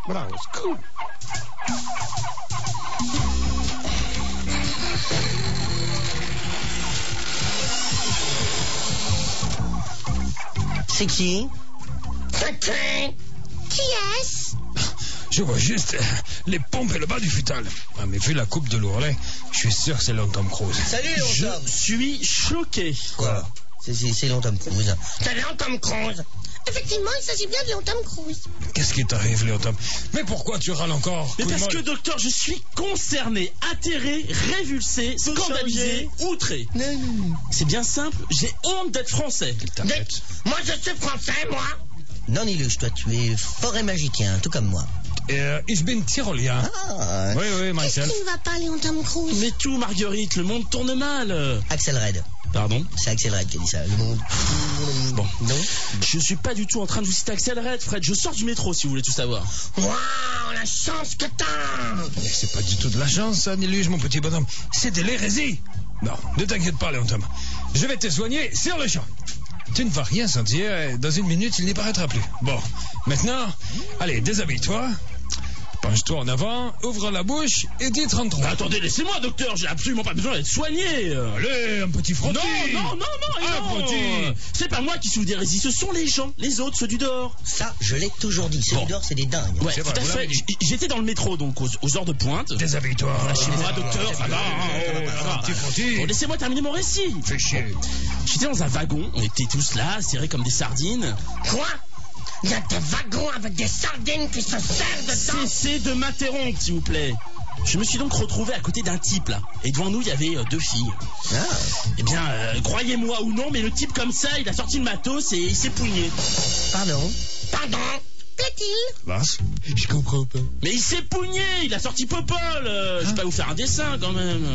Bravo, c'est cool. C'est qui? Qui est-ce? Je vois juste les pompes et le bas du futal. Ah, mais vu la coupe de l'ourlet, je suis sûr que c'est Long Tom Cruise. Salut, Je Long Tom. suis choqué. Quoi? C'est Long Tom Cruise. C'est Long Tom Cruise. Effectivement, il s'agit bien de Long Tom Cruise. Qu'est-ce qui t'arrive, Long Tom? Mais pourquoi tu râles encore? Mais Couille parce que, molle. docteur, je suis concerné, atterré, révulsé, scandalisé, outré. C'est bien simple, j'ai honte d'être français. T'arrêtes. Moi, je suis français, moi. Non, Niluche, toi, tu es forêt magicien, tout comme moi. Ich bin Tyrolien. Ah, Oui, Qu'est-ce myself. qui ne va pas, Long Tom Cruise? Mais tout, Marguerite, le monde tourne mal. Axel Red. Pardon? C'est Axel Red qui a dit ça. Le monde. Bon. Non? Je suis pas du tout en train de vous citer Axel Red, Fred. Je sors du métro, si vous voulez tout savoir. Waouh, la chance que t'as. Mais c'est pas du tout de la chance, ça, Niluge, mon petit bonhomme. C'est de l'hérésie. Non, ne t'inquiète pas, Long Tom. Je vais te soigner sur le champ. Tu ne vas rien sentir et dans une minute, il n'y paraîtra plus. Bon, maintenant, allez, déshabille-toi. Penche-toi en avant, ouvre la bouche et dis 33. Mais attendez, laissez-moi, docteur, j'ai absolument pas besoin d'être soigné. Allez, un petit frottis. Non. frottis. C'est pas moi qui souffre d'hérésie, ce sont les gens, les autres, ceux du dehors. Ça, je l'ai toujours dit. Ceux Bon. dehors, c'est des dingues. Ouais, C'est tout vrai, à vous fait. l'avez dit. J'étais dans le métro, donc aux heures de pointe. Déshabille-toi. Lâchez-moi, docteur, ça va. Un petit frottis. Bon, laissez-moi terminer mon récit. Fais chier. J'étais dans un wagon, on était tous là, serrés comme des sardines. Quoi? Il y a des wagons avec des sardines qui se servent dedans. Cessez de m'interrompre, s'il vous plaît. Je me suis donc retrouvé à côté d'un type, là. Et devant nous, il y avait deux filles. Ah. Eh bien, croyez-moi ou non, mais le type comme ça, il a sorti le matos et il s'est pougné. Pardon? Pardon? Plaît-il? Vas. Je comprends pas. Mais il s'est pougné, il a sorti Popol. Je vais pas vous faire un dessin, quand même.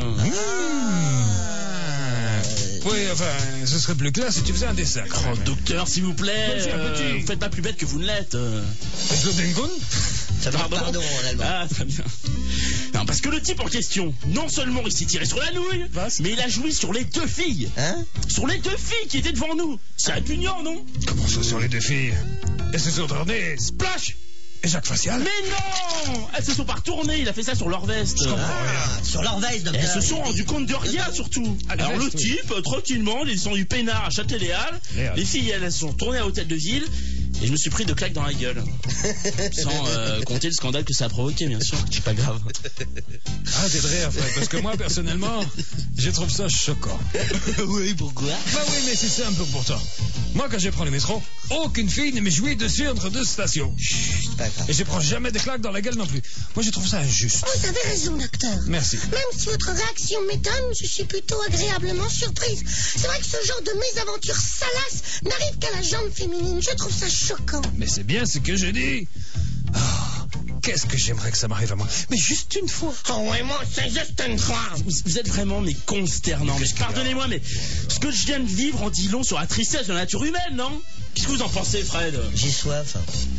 Oui, enfin, ce serait plus clair si tu faisais un dessin. Oh, docteur, s'il vous plaît, Monsieur un petit. vous faites pas plus bête que vous ne l'êtes. Slodengun? Ça veut dire pardon en allemand. Ah, très bien. Non, parce que le type en question, non seulement il s'est tiré sur la nouille, mais il a joui sur les deux filles. Hein? Sur les deux filles qui étaient devant nous. C'est répugnant, non? Comment ça sur les deux filles? Elles se sont tournées, splash! Et Jacques Facial? Mais non! Elles se sont pas retournées, il a fait ça sur leur veste. Ah, sur leur veste, docteur. Elles se sont rendues compte de rien, surtout. Alors le veste, oui. type, tranquillement, il est descendu peinard à Châtelet-Les-Halles. Les Halles. Les filles, elles se sont tournées à l'hôtel de ville. Et je me suis pris de claques dans la gueule. Sans compter le scandale que ça a provoqué, bien sûr. C'est pas grave. Ah, t'es de rire, Fred, parce que moi, personnellement, je trouve ça choquant. Oui, pourquoi? Bah oui, mais c'est simple pourtant. Moi, quand je prends le métro, aucune fille ne me jouit dessus entre deux stations. C'est pas grave. Et je prends jamais des claques dans la gueule non plus. Moi, je trouve ça injuste. Vous avez raison, docteur. Merci. Même si votre réaction m'étonne, je suis plutôt agréablement surprise. C'est vrai que ce genre de mésaventure salace n'arrive qu'à la jambe féminine. Je trouve ça choquant. Mais c'est bien ce que je dis. Oh, qu'est-ce que j'aimerais que ça m'arrive à moi. Mais juste une fois. Oh ouais, moi, c'est juste une fois. Vous êtes vraiment mais consternant. Mais Qu'est-ce qu'il y a? pardonnez-moi, mais ce que je viens de vivre en dit long sur la tristesse de la nature humaine, non? Qu'est-ce que vous en pensez, Fred? J'ai soif.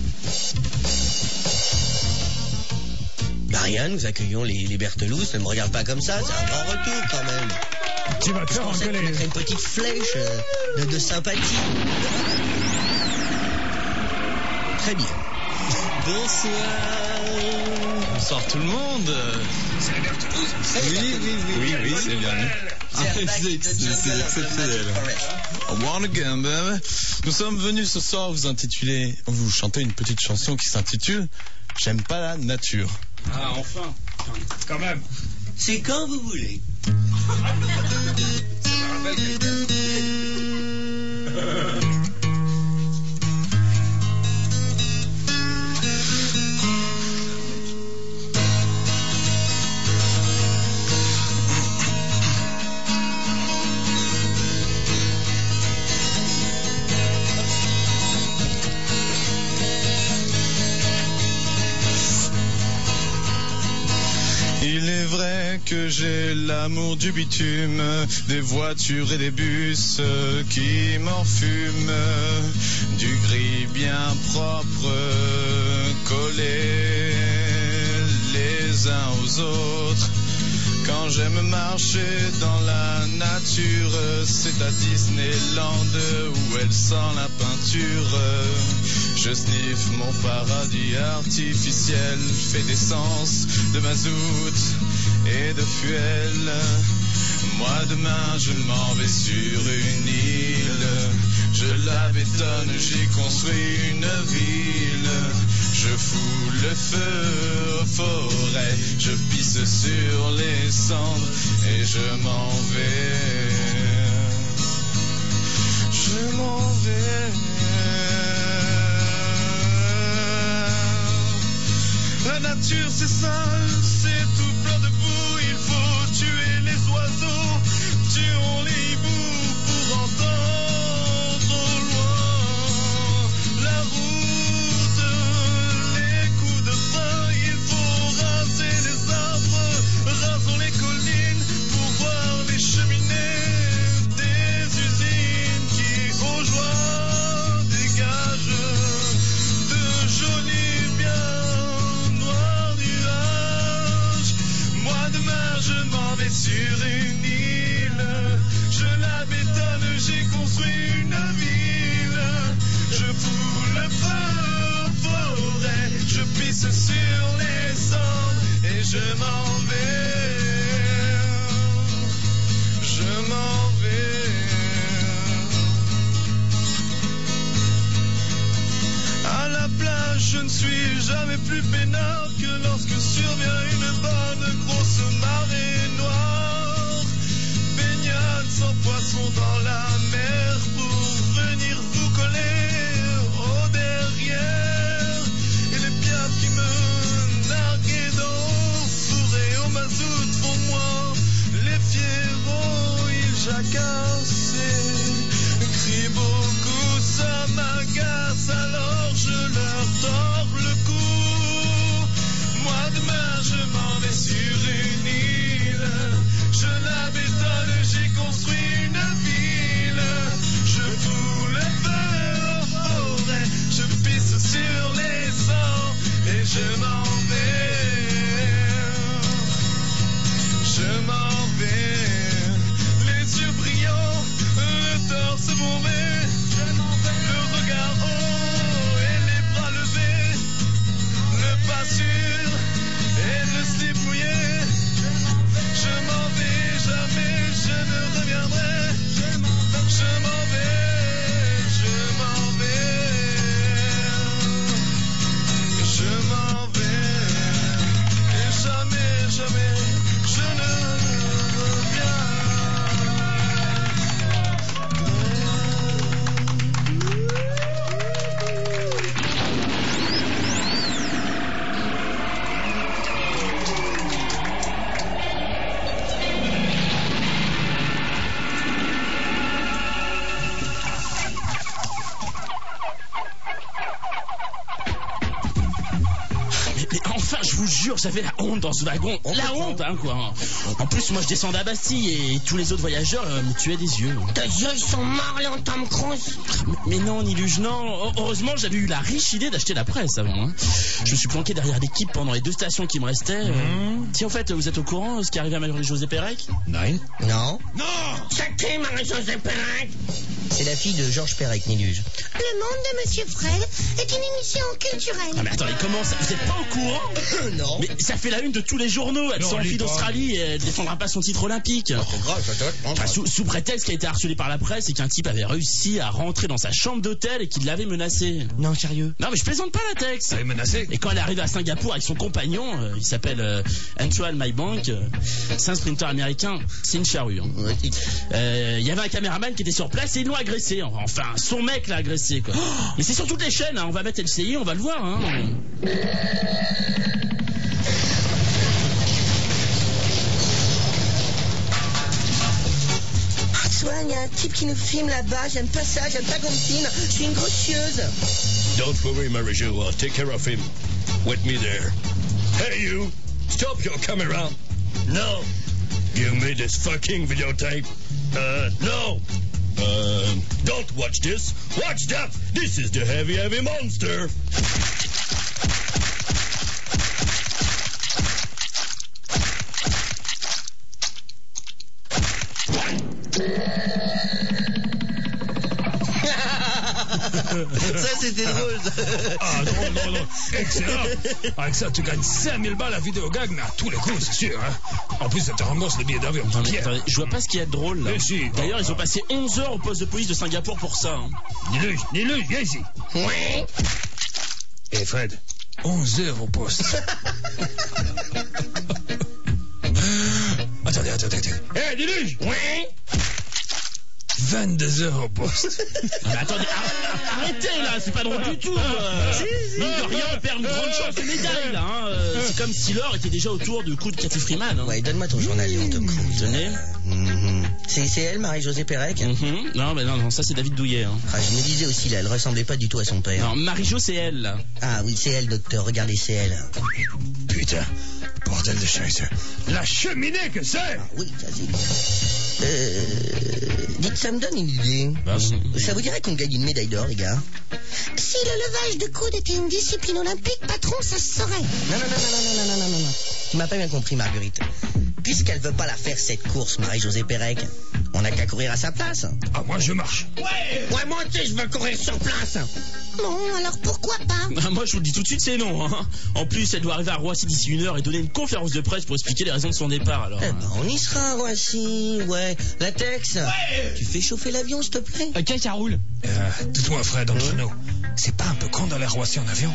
Bah rien, nous accueillons les Bertelousses. Ne me regarde pas comme ça, c'est un grand retour quand même. Tu vas te Je faire pensais engueuler. mettre une petite flèche de sympathie. Très bien. Bonsoir. Bonsoir tout le monde. C'est les Bertelouzes. Oui, c'est bien. C'est exceptionnel. One again, baby. Nous sommes venus ce soir vous chanter une petite chanson qui s'intitule J'aime pas la nature. Ah, enfin. Quand même. C'est quand vous voulez. Il est vrai que j'ai l'amour du bitume, des voitures et des bus qui m'enfument, du gris bien propre, collés les uns aux autres. Quand j'aime marcher dans la nature, c'est à Disneyland où elle sent la peinture. Je sniffe mon paradis artificiel, fait d'essence, de mazout et de fuel. Moi demain je m'en vais sur une île. Je la bétonne, j'y construis une ville. Je fous le feu aux forêts, je pisse sur les cendres et je m'en vais. Je m'en vais. La nature c'est sale, c'est tout plein de boue. Il faut tuer les oiseaux, tuons les hiboux pour entendre au loin la route, les coups de frein. Il faut raser les arbres, rasons les collines pour voir les cheminées des usines qui au joie dégagent de jolis biens noirs nuages. Moi demain je m'en vais sur une île. Je la bétonne, j'ai construit une ville. Je fous le feu aux forêts, je pisse sur les cendres et je m'en vais. Je m'en vais. À la plage, je ne suis jamais plus peinard que lorsque survient une bonne grosse marée noire. Baignade sans poisson dans la mer pour venir vous coller au derrière. Et les piafs qui me narguaient d'eau fourrés au mazout font moi. Les fierros, ils jacassaient, crient beaucoup, ça m'agace, alors je leur tords le cou. Moi demain je m'en vais sur une île. Je la bétonne, j'ai construit une ville. Je fous le feu aux forêts, je pisse sur les sangs et je m'en vais. Je m'en vais. Les yeux brillants, le torse bombé, le regard haut et les bras levés, le pas sûr et le slip mouillé. Je m'en vais, jamais je ne reviendrai. Je m'en vais, je m'en vais. Je m'en vais, et jamais, jamais je ne reviens. Mais enfin, je vous jure, j'avais la honte dans ce wagon. La honte, hein, quoi. En plus, moi, je descendais à Bastille et tous les autres voyageurs me tuaient des yeux. Tes yeux, ils sont morts, là, Tom Cruise. Mais non, Niluge, non. Heureusement, j'avais eu la riche idée d'acheter la presse avant. Hein. Je me suis planqué derrière l'équipe pendant les 2 stations qui me restaient. Si, en fait, vous êtes au courant ce qui est arrivé à Marie-Josée Pérec? Nein. Non, Non. C'est qui, Marie-Josée Pérec? c'est la fille de Georges Perec, Niluge. Le monde de Monsieur Fred est une émission culturelle. Ah mais attendez, comment ça? Vous êtes pas au courant? Non. Mais ça fait la une de tous les journaux. Elle Non, s'enfuit lis pas. d'Australie et elle défendra pas son titre olympique. C'est grave, ça te Enfin, sous prétexte qu'elle a été harcelée par la presse et qu'un type avait réussi à rentrer dans sa chambre d'hôtel et qu'il l'avait menacée. Non, sérieux. Non mais je plaisante pas la texte. Elle est menacée. Et quand elle est arrivée à Singapour avec son compagnon, il s'appelle Antoine Maybank, c'est un sprinter américain, c'est une charrue. Hein. Ouais, Il y avait un caméraman qui était sur place et ils l'ont agressé. Enfin, son mec l'a agressé, quoi. Mais c'est sur toutes les chaînes, hein. On va mettre LCI, on va le voir. Hein. Antoine, il y a un type qui nous filme là-bas. J'aime pas ça, j'aime pas qu'on me filme. Je suis une grosse chieuse. Don't worry, Marie-Jo. I'll take care of him. Wait me there. Hey, you! Stop your camera! No! Give me this fucking videotape. No! Don't watch this. Watch that! This is the heavy, heavy monster! Ça, c'était drôle, ça. Ah non. Excellent. Avec ça, tu gagnes 5000 balles à vidéo gag, mais à tous les coups, c'est sûr. Hein. En plus, ça te rembourse le billet d'avion. Non, mais attendez, je vois pas ce qu'il y a de drôle là. Mais si. D'ailleurs, ils ont passé 11 heures au poste de police de Singapour pour ça. Hein. Dis-le, viens ici. Ouais. Et Fred, 11 heures au poste. Attendez. Hé, dis-le. Ouais. 22 heures au poste. Non, mais attendez, arrêtez là, c'est pas drôle du tout. Mine de rien, on perd une grande chance de médaille là. Hein. C'est comme si l'or était déjà autour du coup de Cathy Freeman. Hein. Ouais, donne-moi ton journal, Léon Tom Cruise. Tenez. C'est elle, Marie-Josée Pérec Non, mais non, ça c'est David Douillet. Hein. Ah, je me disais aussi, là, elle ressemblait pas du tout à son père. Non, Marie-Jo, c'est elle là. Ah oui, c'est elle, docteur, regardez, c'est elle. Putain, bordel de chaise. La cheminée que c'est. Oui, ça c'est... dites, ça me donne une idée. Ça vous dirait qu'on gagne une médaille d'or, les gars? Si le levage de coude était une discipline olympique, patron, ça se saurait. Non. Tu m'as pas bien compris, Marguerite. Puisqu'elle veut pas la faire, cette course, Marie-Josée Pérec, on n'a qu'à courir à sa place. Ah, moi, je marche. Ouais, moi aussi, je veux courir sur place. Bon, alors pourquoi pas? Moi, je vous le dis tout de suite, c'est non. Hein. En plus, elle doit arriver à Roissy d'ici 1 heure et donner une conférence de presse pour expliquer les raisons de son départ. Alors, Eh ben, on y sera, Roissy. Ouais. Latex, tu fais chauffer l'avion, s'il te plaît? Ok, ça roule. Dites-moi, Fred, entre nous, c'est pas un peu con d'aller à Roissy en avion?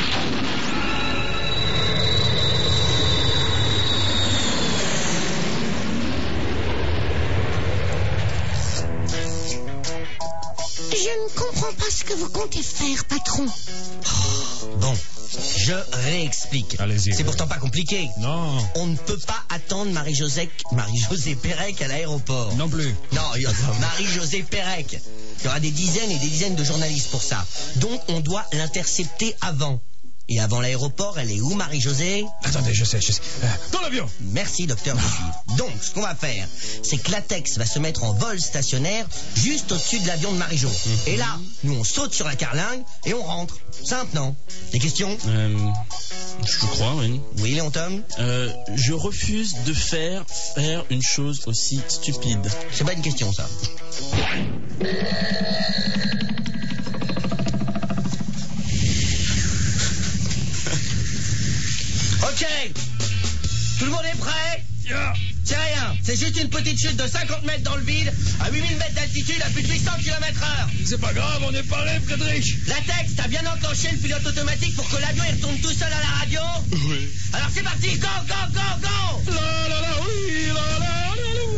Je ne comprends pas ce que vous comptez faire, patron. Bon, je réexplique. Allez-y. C'est pourtant pas compliqué. Non. On ne peut pas attendre Marie-Josée Pérec à l'aéroport. Non plus. Non, Marie-Josée Pérec. Il y aura des dizaines et des dizaines de journalistes pour ça. Donc, on doit l'intercepter avant. Et avant l'aéroport, elle est où, Marie-Josée? Attendez, je sais. Dans l'avion. Merci, docteur, de suivre. Donc, ce qu'on va faire, c'est que Latex va se mettre en vol stationnaire juste au-dessus de l'avion de Marie-Jo. Et là, nous, on saute sur la carlingue et on rentre. Simple, non? Des questions? Je crois, oui. Oui, Léon Tom? Je refuse de faire une chose aussi stupide. C'est pas une question, ça. Ok. Tout le monde est prêt? Yeah. C'est rien. C'est juste une petite chute de 50 mètres dans le vide, à 8000 mètres d'altitude, à plus de 800 km/h. C'est pas grave, on est paré, Frédéric. Latex, t'as bien enclenché le pilote automatique pour que l'avion il retourne tout seul à la radio? Oui. Alors c'est parti, go, go, go, go! La la la, oui, la la la,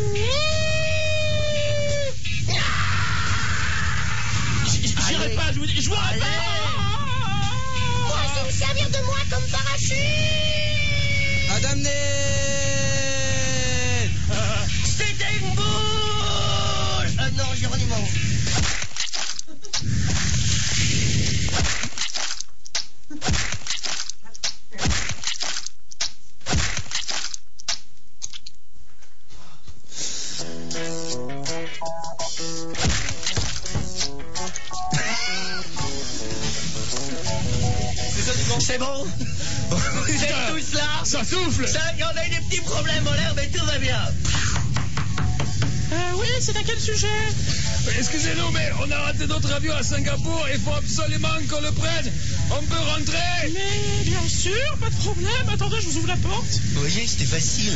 J'irai pas, je vous dis, je vous rappelle. Moi, me servir de moi comme parachute. Madame Ney! C'était une boule! Non, Géronimo. C'est bon? Vous êtes tous là? ça souffle. On a eu des petits problèmes en l'air, mais tout va bien. Oui, c'est à quel sujet? Excusez-nous, mais on a raté notre avion à Singapour. Il faut absolument qu'on le prenne. On peut rentrer? Mais bien sûr, pas de problème. Attendez, je vous ouvre la porte. Vous voyez, c'était facile.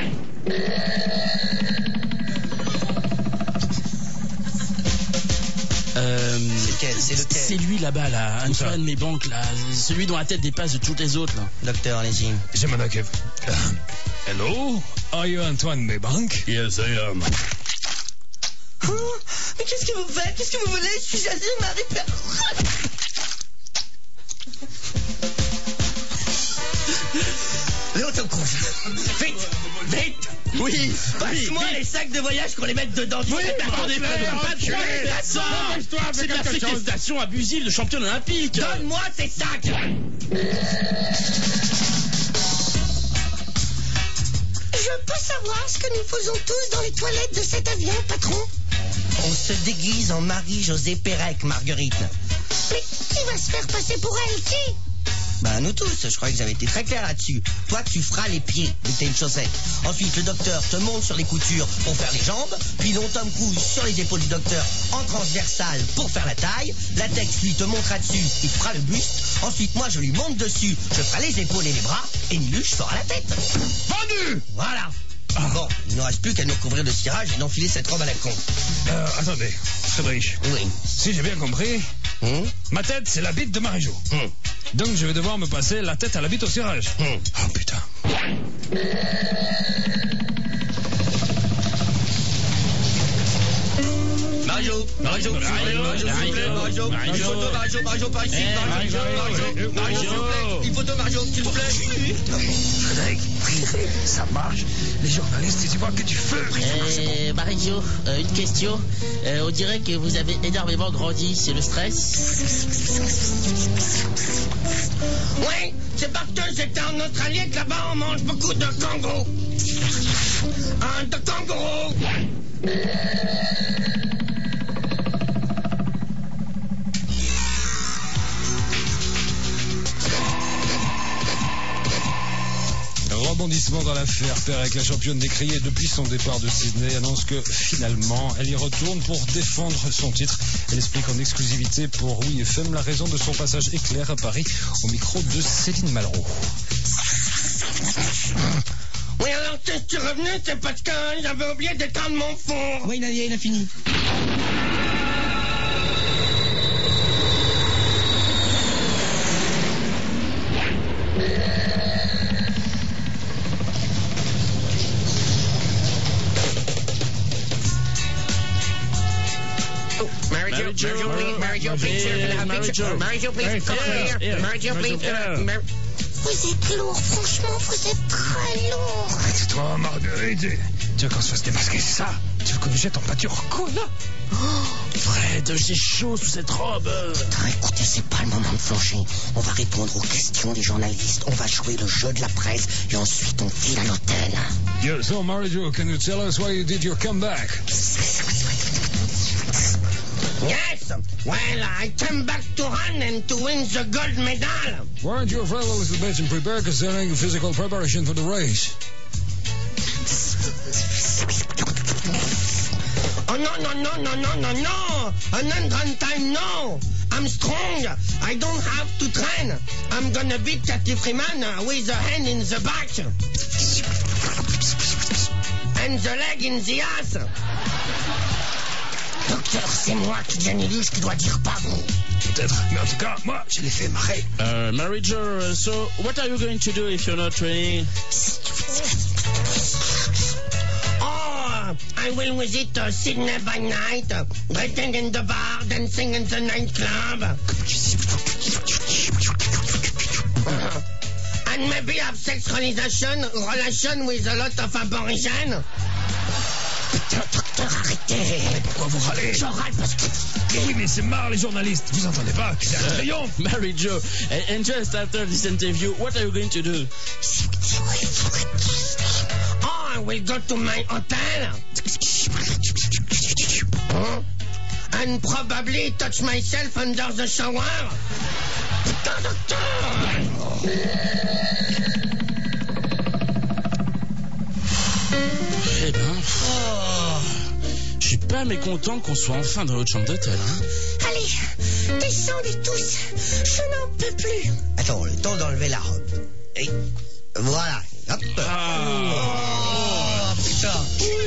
C'est lequel? C'est lui là-bas, là. Un de mes banques, là. Celui dont la tête dépasse de toutes les autres, là. Docteur, allez-y. Je m'en occupe. Hello? Are you Antoine Maybank? Yes, I am. Oh, mais qu'est-ce que vous faites? Qu'est-ce que vous voulez? Je suis Jazzy Marie Léon Tom Cruise. Vite! Vite! Oui, Passe-moi les sacs de voyage qu'on les mette dedans. Oui, attendez, pas de problème, ça. C'est de la séquestration abusive de championne olympique. Donne-moi ces sacs! Je peux savoir ce que nous faisons tous dans les toilettes de cet avion, patron? On se déguise en Marie-Josée Pérec, Marguerite. Mais qui va se faire passer pour elle? Qui? Bah, nous tous, je croyais que j'avais été très clair là-dessus. Toi, tu feras les pieds dès que t'as une chaussette. Ensuite, le docteur te monte sur les coutures pour faire les jambes, puis non Tom Cruise sur les épaules du docteur en transversale pour faire la taille. Latex, lui, te montera dessus, il fera le buste. Ensuite, moi, je lui monte dessus, je ferai les épaules et les bras, et Niluche fera la tête. Vendu! Voilà. Bon, il ne reste plus qu'à nous recouvrir de cirage et d'enfiler cette robe à la con. Attendez, Friedrich. Oui. Si j'ai bien compris, ma tête, c'est la bite de Marie-Jo. Donc je vais devoir me passer la tête à la bite au cirage. Oh putain. Marie-Jo, par ici, une photo Marie-Jo, s'il vous plaît. Frédéric, ça marche. Les journalistes, ils y voient que du feu. Marie-Jo, une question. On dirait que vous avez énormément grandi, c'est le stress? Oui, c'est parce que j'étais en Australie et que là-bas on mange beaucoup de kangourous. De kangourous. Rebondissement dans l'affaire. Perec, la championne décriée depuis son départ de Sydney, annonce que finalement elle y retourne pour défendre son titre. Elle explique en exclusivité pour Oui FM la raison de son passage éclair à Paris au micro de Céline Malraux. Oui, alors si je suis revenu, c'est parce que j'avais oublié d'éteindre mon four. Oui, il a fini. Marie-Jo, please, Vous êtes lourd, franchement, vous êtes très lourd. Arrête-toi, Marguerite. Tu veux qu'on se fasse démasquer, c'est ça? Tu veux qu'on nous jette en pâture, con, là? Fred, j'ai chaud sous cette robe. Écoutez, c'est pas le moment de flancher. On va répondre aux questions des journalistes, on va jouer le jeu de la presse, et ensuite on file à l'hôtel. Yeah, so Marie-Jo, can you tell us why you did your comeback? Yes, well, I came back to run and to win the gold medal. Weren't you afraid a little bit and prepare concerning physical preparation for the race? Oh, no. 100 times no. I'm strong. I don't have to train. I'm gonna beat Cathy Freeman with a hand in the back. And the leg in the ass. Docteur, c'est moi qui dis à Niluche qui doit dire pas vous. Peut-être, mais en tout cas, moi, je l'ai fait marrer. Marie-Jo, so what are you going to do if you're not training? Oh, I will visit Sydney by night, drinking in the bar, dancing in the nightclub. And maybe have sex relation with a lot of aborigines. Putain, docteur, arrêtez. Mais pourquoi vous râlez? Je râle parce que... Oui, mais c'est marre, les journalistes. Vous entendez pas? C'est un triomphe. Marie-Jo, and just after this interview, what are you going to do? Oh, I will go to my hotel. And probably touch myself under the shower. Putain, docteur. Eh ben, je suis pas mécontent qu'on soit enfin dans notre chambre d'hôtel, hein. Allez, descendez tous. Je n'en peux plus. Attends, le temps d'enlever la robe. Et voilà. Hop. Oh, putain.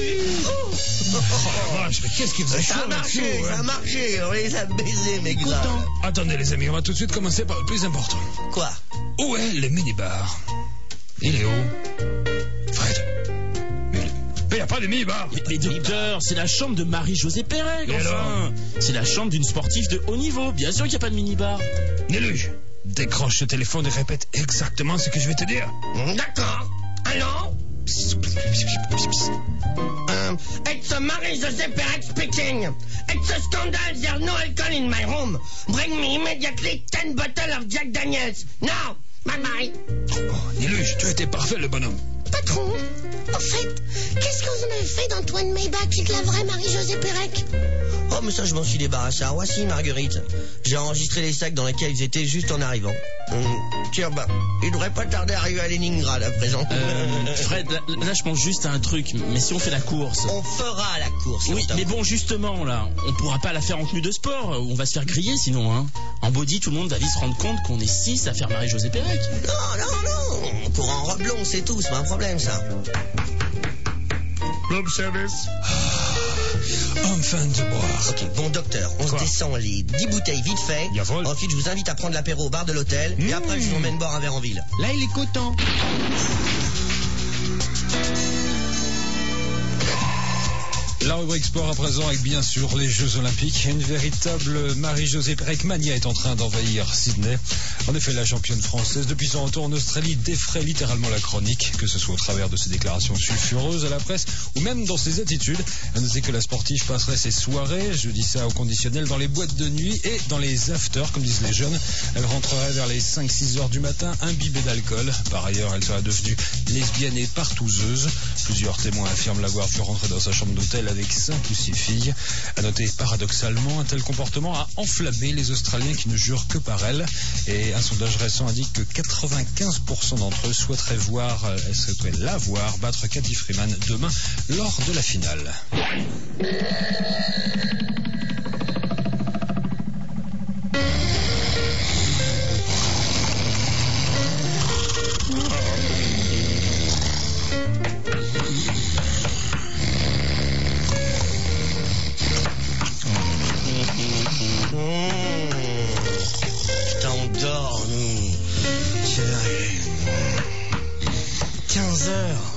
Oh, vache, mais qu'est-ce qui vous a chaud là-dessous, Ça a hein? marché. On les a baisés, mes gars. Attendez, les amis, on va tout de suite commencer par le plus important. Quoi? Où est le minibar? Il est où? Fred? Mais il n'y a pas de minibar. Mais docteur, c'est la chambre de Marie-Josée Perec, Et enfin. alors? C'est la chambre d'une sportive de haut niveau. Bien sûr qu'il n'y a pas de minibar. Niluche, décroche ce téléphone et répète exactement ce que je vais te dire. D'accord. Allô? It's Marie-Josée Perec speaking. It's a scandal. There's no alcohol in my room. Bring me immediately 10 bottles of Jack Daniels. Now. Bye-bye. Oh, Niluche, tu as été parfait, le bonhomme. Patron, en fait, qu'est-ce que vous en avez fait d'Antoine Maybach et de la vraie Marie-Josée Pérec? Oh, mais ça, je m'en suis débarrassé. Voici, Marguerite. J'ai enregistré les sacs dans lesquels ils étaient juste en arrivant. Tiens, bah, il devrait pas tarder à arriver à Leningrad à présent. Fred, là, je pense juste à un truc. Mais si on fait la course... On fera la course. Oui, mais bon, justement, là, on pourra pas la faire en tenue de sport. On va se faire griller, sinon, hein. En body, tout le monde va vite se rendre compte qu'on est 6 à faire Marie-Josée Pérec. Non. On court en robe longue, c'est tout. C'est pas un problème, ça. Room service. Enfin de boire. Ok, bon docteur, on se descend les 10 bouteilles vite fait. Jawohl. Ensuite, je vous invite à prendre l'apéro au bar de l'hôtel. Et après, je vous emmène boire un verre en ville. Là, il est coton. La rubrique sport à présent avec bien sûr les Jeux Olympiques. Une véritable Marie-Josée Pérec mania est en train d'envahir Sydney. En effet, la championne française, depuis son retour en Australie, défraie littéralement la chronique, que ce soit au travers de ses déclarations sulfureuses à la presse ou même dans ses attitudes. À noter que la sportive passerait ses soirées, je dis ça au conditionnel, dans les boîtes de nuit et dans les afters, comme disent les jeunes. Elle rentrerait vers les 5-6 heures du matin, imbibée d'alcool. Par ailleurs, elle serait devenue lesbienne et partouzeuse. Plusieurs témoins affirment l'avoir vu rentrer dans sa chambre d'hôtel avec 5 ou 6 filles. À noter, paradoxalement, un tel comportement a enflammé les Australiens qui ne jurent que par elle. Et un sondage récent indique que 95% d'entre eux souhaiteraient la voir battre Cathy Freeman demain lors de la finale. Putain, on dort, nous. C'est vrai. 15 heures.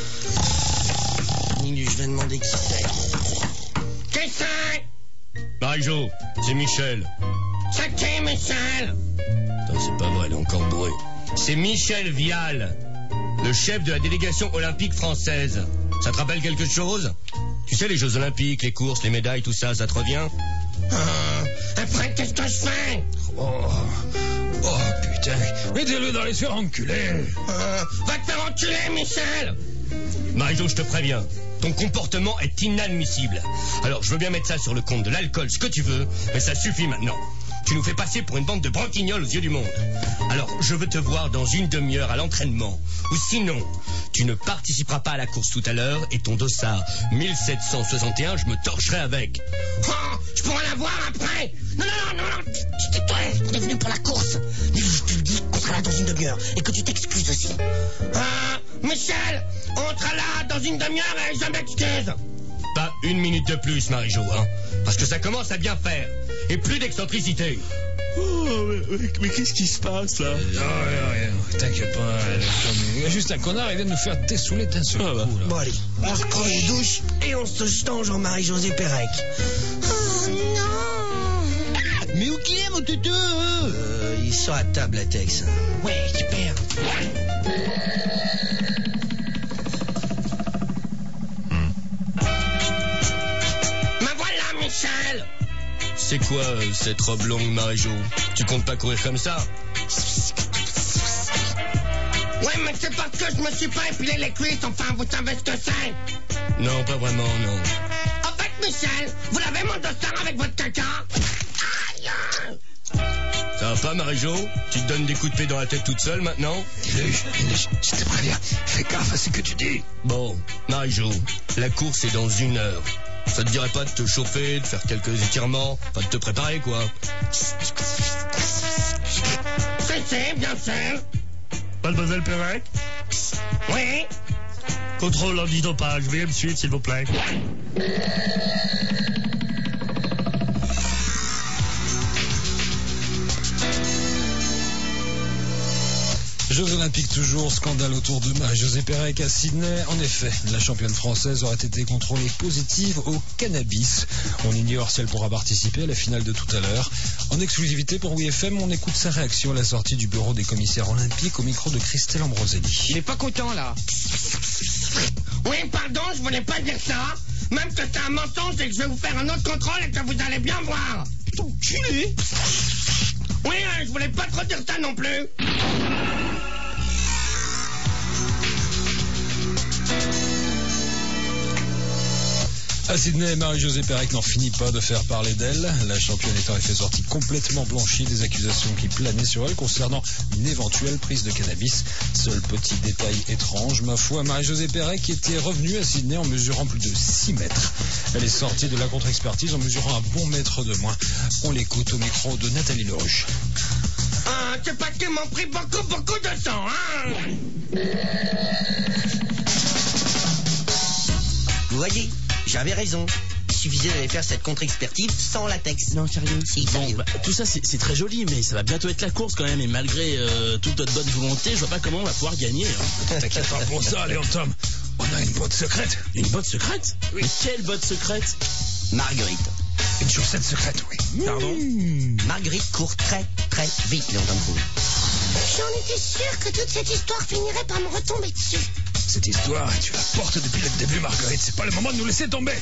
Ninu, je vais demander qui c'est. Qui c'est? Marie-Jo, c'est Michel. C'est qui, Michel? Putain, c'est pas vrai, elle est encore bourrée. C'est Michel Vial, le chef de la délégation olympique française. Ça te rappelle quelque chose? Tu sais, les Jeux Olympiques, les courses, les médailles, tout ça, ça te revient? Après, qu'est-ce que je fais? Oh putain, mettez-le dans les sphères enculées. Va te faire enculer, Michel! Marie-Jo, je te préviens, ton comportement est inadmissible. Alors, je veux bien mettre ça sur le compte de l'alcool, ce que tu veux, mais ça suffit maintenant. Tu nous fais passer pour une bande de branquignoles aux yeux du monde. Alors, je veux te voir dans une demi-heure à l'entraînement. Ou sinon, tu ne participeras pas à la course tout à l'heure et ton dossard 1761, je me torcherai avec. Oh, je pourrais la voir après! Non, tu tais-toi, on est venu pour la course. Mais je te le dis qu'on sera là dans une demi-heure et que tu t'excuses aussi. Michel, on sera là dans une demi-heure et je m'excuse. Pas une minute de plus, Marie-Jo, hein. Parce que ça commence à bien faire. Et plus d'excentricité. Oh, mais qu'est-ce qui se passe, là? Rien, t'inquiète pas. Il y a juste un connard, il vient de nous faire dessouler d'un seul coup, là. Bon, allez, on se prend une douche et on se change en Marie-Josée Pérec. Oh non! Mais où qu'il est, mon toutou? Il est sur la table, la Tex. Ouais, super. Me voilà, Michel! C'est quoi, cette robe longue, Marie-Jo? Tu comptes pas courir comme ça? Ouais, mais c'est parce que je me suis pas épilé les cuisses, enfin, vous savez ce que c'est? Non, pas vraiment, non. En fait, Michel, vous l'avez mon dossard avec votre caca? Aïe! Ça va pas, Marie-Jo? Tu te donnes des coups de pied dans la tête toute seule, maintenant? Je te préviens, fais gaffe à ce que tu dis. Bon, Marie-Jo, la course est dans 1 heure. Ça te dirait pas de te chauffer, de faire quelques étirements, enfin de te préparer, quoi? C'est bien sûr. Mademoiselle Pérec? Oui. Contrôle antidopage, veuillez me suivre, s'il vous plaît. Jeux Olympiques toujours, scandale autour de Marie-Josée Pérec à Sydney. En effet, la championne française aurait été contrôlée positive au cannabis. On ignore si elle pourra participer à la finale de tout à l'heure. En exclusivité pour WFM, on écoute sa réaction à la sortie du bureau des commissaires olympiques au micro de Christelle Ambroselli. Il est pas content, là. Oui, pardon, je voulais pas dire ça. Même que c'est un mensonge et que je vais vous faire un autre contrôle et que vous allez bien voir. Enculé. Oui, je voulais pas trop dire ça non plus. À Sydney, Marie-Josée Pérec n'en finit pas de faire parler d'elle. La championne est en effet sortie complètement blanchie des accusations qui planaient sur elle concernant une éventuelle prise de cannabis. Seul petit détail étrange, ma foi, Marie-Josée Pérec était revenue à Sydney en mesurant plus de 6 mètres. Elle est sortie de la contre-expertise en mesurant un bon mètre de moins. On l'écoute au micro de Nathalie Leruche. Ah, c'est parce qu'ils m'ont pris beaucoup de temps, hein. Vous voyez, j'avais raison. Il suffisait d'aller faire cette contre-expertise sans latex. Non, sérieux. Si, Bon, sérieux. bah, tout ça, c'est très joli, mais ça va bientôt être la course quand même. Et malgré toute notre bonne volonté, je vois pas comment on va pouvoir gagner. Hein. T'inquiète pas pour ça, Léon Tom. On a une botte secrète. Une botte secrète? Oui. Mais quelle botte secrète? Marguerite. Une chaussette secrète, oui. Pardon? Marguerite court très vite, Léon Tom. J'en étais sûr que toute cette histoire finirait par me retomber dessus. Cette histoire, tu la portes depuis le début, Marguerite. C'est pas le moment de nous laisser tomber.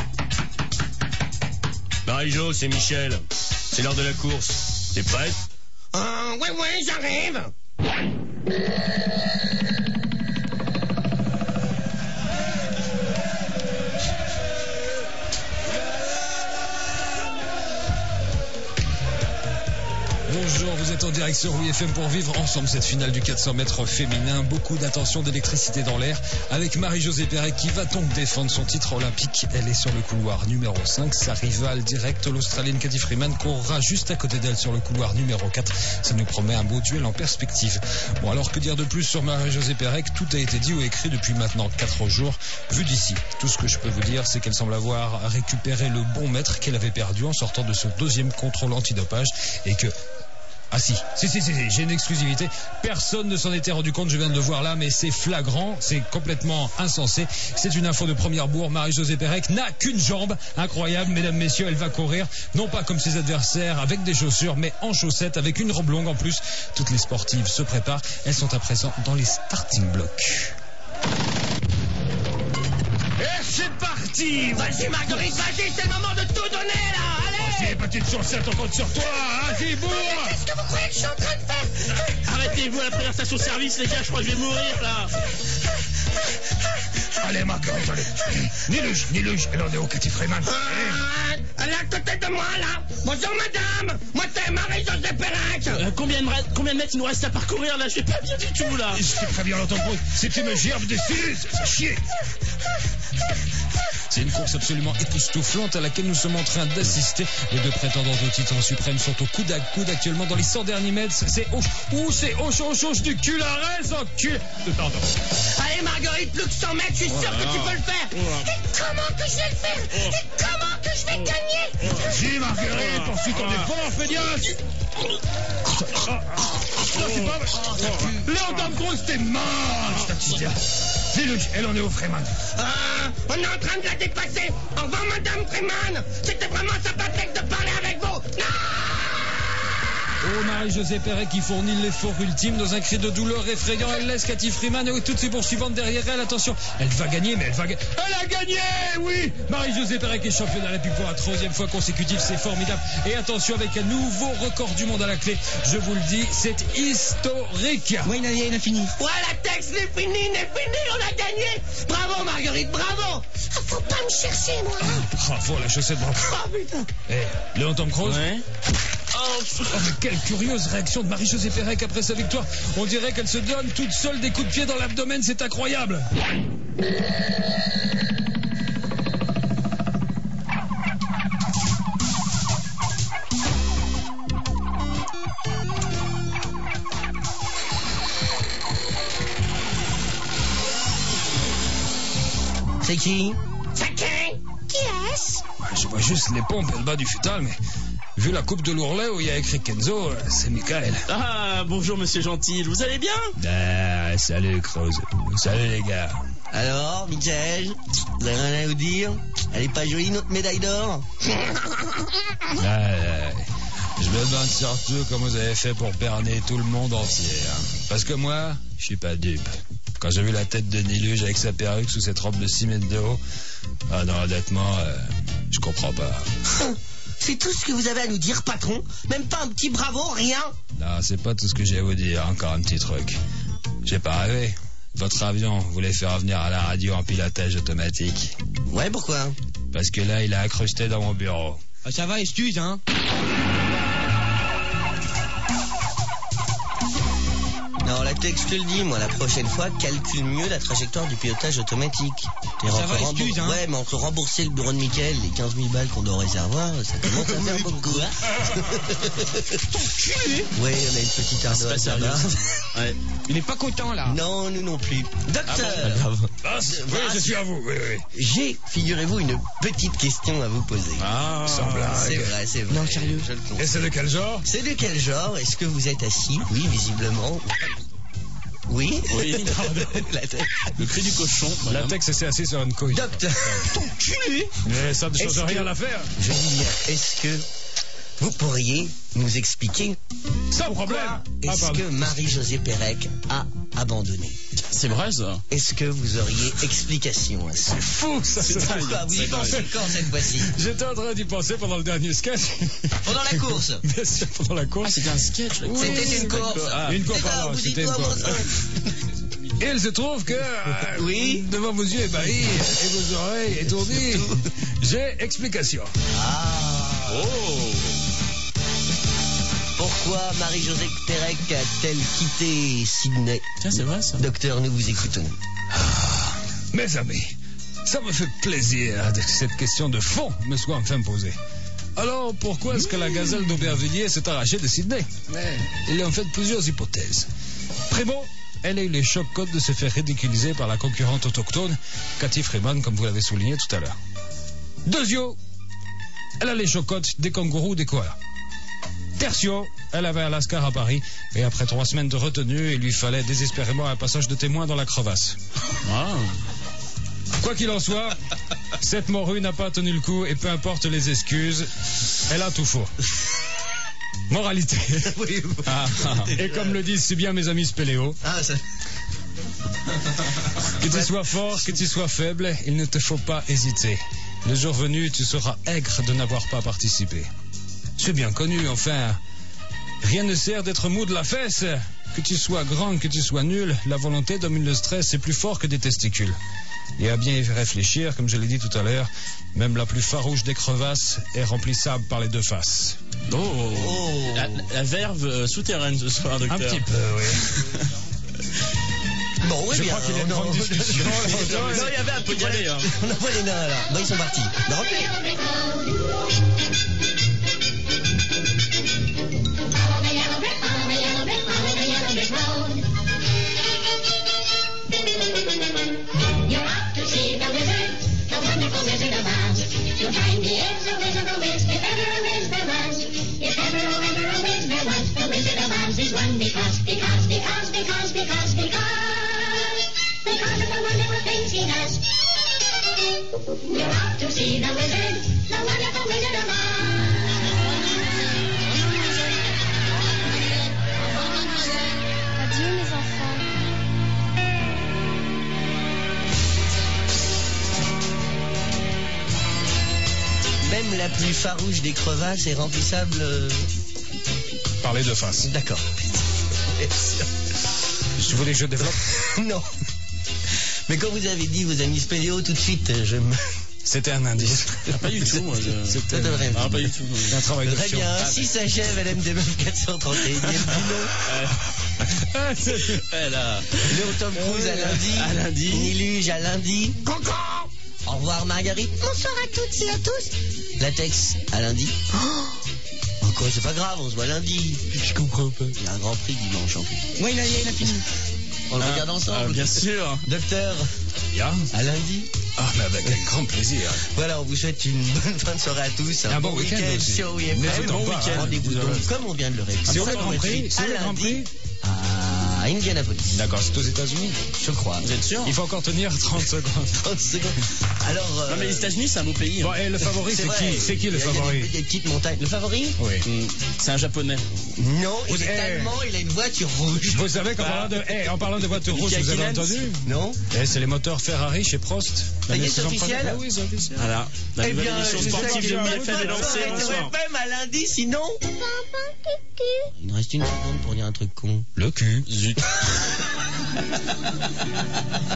Marie-Jo, c'est Michel. C'est l'heure de la course. T'es prête? Ouais, j'arrive. Bonjour, vous êtes en direct sur WFM pour vivre ensemble cette finale du 400 mètres féminin. Beaucoup d'attention, d'électricité dans l'air avec Marie-Josée Pérec qui va donc défendre son titre olympique. Elle est sur le couloir numéro 5. Sa rivale directe, l'Australienne Cathy Freeman, courra juste à côté d'elle sur le couloir numéro 4. Ça nous promet un beau duel en perspective. Bon, alors que dire de plus sur Marie-Josée Pérec? Tout a été dit ou écrit depuis maintenant 4 jours. Vu d'ici, tout ce que je peux vous dire, c'est qu'elle semble avoir récupéré le bon mètre qu'elle avait perdu en sortant de son 2e contrôle antidopage et que... Ah si, j'ai une exclusivité. Personne ne s'en était rendu compte, je viens de le voir là, mais c'est flagrant, c'est complètement insensé. C'est une info de première bourre. Marie-Josée Pérec n'a qu'une jambe. Incroyable, mesdames, messieurs, elle va courir, non pas comme ses adversaires avec des chaussures, mais en chaussettes, avec une robe longue en plus. Toutes les sportives se préparent, elles sont à présent dans les starting blocks. Et c'est parti! Vas-y, Marguerite, vas-y, c'est le moment de tout donner, là. Allez. Vas-y, petite chaussette, on compte sur toi. Vas-y, bourre! Qu'est-ce que vous croyez que je suis en train de faire? Arrêtez-vous à la première station-service, les gars, je crois que je vais mourir, là. Allez, Marguerite, allez. Ni luge, elle en est au Cathy Freeman. Elle est à côté de moi, là. Bonjour, madame. Moi, c'est Marie-Josée Pérec. Combien de mètres il nous reste à parcourir, là? Je vais pas bien du tout, là. Je sais très bien l'entendre. Si tu me gerbes des sinus, ça fait chier. C'est une course absolument époustouflante à laquelle nous sommes en train d'assister. Les 2 prétendants au titre suprême sont au coude à coude actuellement dans les 100 derniers mètres. C'est hoche du cul, arrête, en cul. Pardon. Allez, Marguerite, plus que 100 mètres, je suis sûr que tu peux le faire. Et comment que je vais le faire? Et comment que je vais gagner? Vas-y, Marguerite, poursuis ton effort, feignasse. Non, c'est pas vrai. Léon Tom Cruise, t'es moche, ta petite gars. Dis-le, elle en est au Freeman. On est en train de la dépasser. Au revoir, madame Freeman. C'était vraiment sympathique de parler avec vous. Non! Oh, Marie-Josée Pérec qui fournit l'effort ultime dans un cri de douleur effrayant. Elle laisse Cathy Freeman et toutes ses poursuivantes derrière elle. Attention, elle va gagner, mais elle a gagné, oui. Marie-Josée Pérec est championne de la République pour la 3e fois consécutive, c'est formidable. Et attention, avec un nouveau record du monde à la clé, je vous le dis, c'est historique. Oui, il a fini. Voilà, texte, n'est fini, on a gagné. Bravo, Marguerite, bravo. Faut pas me chercher, moi. Bravo, la chaussette, bravo. Oh, putain. Léon Tom Cruise. Ouais. Oh, mais quelle curieuse réaction de Marie-Josée Pérec après sa victoire. On dirait qu'elle se donne toute seule des coups de pied dans l'abdomen, c'est incroyable. C'est qui? C'est qui? Qui est-ce? Je vois juste les pompes et le bas du futal, mais vu la coupe de l'ourlet où il y a écrit Kenzo, c'est Michael. Ah, bonjour, monsieur Gentil, vous allez bien? Ah, salut, Croze. Salut, les gars. Alors, Michel, vous avez rien à vous dire? Elle est pas jolie, notre médaille d'or? Je me demande surtout comment vous avez fait pour berner tout le monde entier. Hein. Parce que moi, je suis pas dupe. Quand j'ai vu la tête de Niluge avec sa perruque sous cette robe de 6 mètres de haut, ah non, honnêtement, je comprends pas. C'est tout ce que vous avez à nous dire, patron? Même pas un petit bravo, rien? Non, c'est pas tout ce que j'ai à vous dire, encore un petit truc. J'ai pas rêvé. Votre avion voulait faire venir à la radio en pilotage automatique. Ouais, pourquoi? Parce que là, il a incrusté dans mon bureau. Ah, ça va, excuse, hein. Non, la texte le dit, moi, la prochaine fois, calcule mieux la trajectoire du pilotage automatique. Ça va, excuse, hein. Ouais, mais entre rembourser le bureau de Mickaël, les 15 000 balles qu'on doit au réservoir, ça commence à faire beaucoup, hein. Ouais, on a une petite ardoise C'est pas là-bas. Ouais. Il est pas content, là. Non, nous non plus. Docteur, Oui, je suis à vous, oui. j'ai, figurez-vous, une petite question à vous poser. Ah, sans blague. C'est vrai. Non, sérieux. Je le confirme. Et c'est de quel genre? C'est de quel genre? Est-ce que vous êtes assis? Oui, visiblement. Oui. Oui, le cri du cochon. voilà. Latex s'est assis sur une couille. Docteur, Mais ça ne change Est-ce rien que- à l'affaire. je dis bien, est-ce que vous pourriez nous expliquer Sans problème. est-ce pardon. que Marie-Josée Pérec a abandonné? C'est vrai, ça. Est-ce que vous auriez explication à ça? C'est fou, ça. Pourquoi? Vous y pensez quand cette fois-ci? J'étais en train d'y penser pendant le dernier sketch. Pendant la course. Bien sûr, pendant la Ah, course. c'était un sketch. Là. C'était une course. Ah. Une course, C'est ça, pardon, vous c'était dites une tout à course. mon Et il se trouve que, Oui. devant vos yeux ébahis et vos oreilles étourdies, j'ai explication. Oh. Pourquoi Marie-Josée Pérec a-t-elle quitté Sydney? Tiens, c'est vrai, ça. Docteur, nous vous écoutons. Mes amis, ça me fait plaisir que cette question de fond me soit enfin posée. Alors, pourquoi est-ce que la gazelle d'Aubervilliers s'est arrachée de Sydney? Il y a en fait plusieurs hypothèses. Primo, elle a eu les chocs-côtes de se faire ridiculiser par la concurrente autochtone, Cathy Freeman, comme vous l'avez souligné tout à l'heure. Deuxio, elle a les chocs-côtes des kangourous des koalas. Tertio, elle avait un lascar à Paris, et après 3 semaines de retenue, il lui fallait désespérément un passage de témoin dans la crevasse. Ah. Quoi qu'il en soit, cette morue n'a pas tenu le coup, et peu importe les excuses, elle a tout faux. Moralité. Et comme le disent si bien mes amis spéléos, Ah, ça... que tu sois fort, que tu sois faible, il ne te faut pas hésiter. Le jour venu, tu seras aigre de n'avoir pas participé. C'est bien connu, enfin. Rien ne sert d'être mou de la fesse. Que tu sois grand, que tu sois nul, la volonté domine le stress, c'est plus fort que des testicules. Et à bien y réfléchir, comme je l'ai dit tout à l'heure, même la plus farouche des crevasses est remplissable par les deux faces. Oh. La verve souterraine ce soir, Un docteur. petit peu, oui. Bon, oui, Je bien. crois qu'il y a une grande discussion. Non, il y avait un peu Faut y aller, hein. On envoie les nains, là. Bon, ils sont partis. Non. You're off to see the wizard, the wonderful Wizard of Oz. You'll find he is a wizard, a whiz, if ever a whiz there was. If ever a whiz there was, the Wizard of Oz is one because of the wonderful things he does. You're off to see the wizard, the wonderful Wizard of Oz. Adieu mes enfants. Même la plus farouche des crevasses est remplissable. Par les deux faces. D'accord. Si vous voulez que je développe. Non. Mais quand vous avez dit vos amis spéléo, tout de suite, je me. C'était un indice. Ah, pas du tout, moi. Ça devrait Ah, pas du tout. Un travail de Très fion. bien, ainsi s'achève LMDB 431. Elle a... Léo Tom Cruise à lundi. Niluge à lundi. Au revoir Marguerite. Bonsoir à toutes et à tous. Latex à lundi. Oh, quoi, c'est pas grave, on se voit lundi. Je comprends pas. Il y a un grand prix dimanche en plus. Oui, il a fini. On le regarde ensemble. bien sûr. Docteur, Bien. à lundi. Ah, mais avec un grand plaisir. Voilà, on vous souhaite une bonne fin de soirée à tous. Un bon week-end aussi. sur WFM. N'hésitons Bon pas, week-end. hein. Rendez-vous Vous donc, aurez- comme on vient de le répéter. C'est où le Grand Prix? C'est où à le Grand lundi Prix? à Indianapolis. D'accord, c'est aux États-Unis. Je crois. Vous êtes sûr? Il faut encore tenir 30 secondes. 30 secondes. Alors. Non, mais les États-Unis, c'est un beau pays. Bon, et le favori, c'est vrai. qui? C'est qui le Il y a favori? des petites montagnes. Le favori? Oui. C'est un japonais. Non, il Vous- est allemand, il a une voiture rouge. Vous savez qu'en en parlant de voitures rouges, vous avez Kinens. entendu? Non? C'est les moteurs Ferrari chez Prost. Ça y est, La c'est saison officiel? prochaine. Ah oui, c'est officiel. Voilà. La Eh nouvelle bien, émission je sportive sais de que BFM est lancée. Bonsoir. BFM à lundi, sinon. Il nous reste une seconde pour dire un truc con. Le cul. Zut.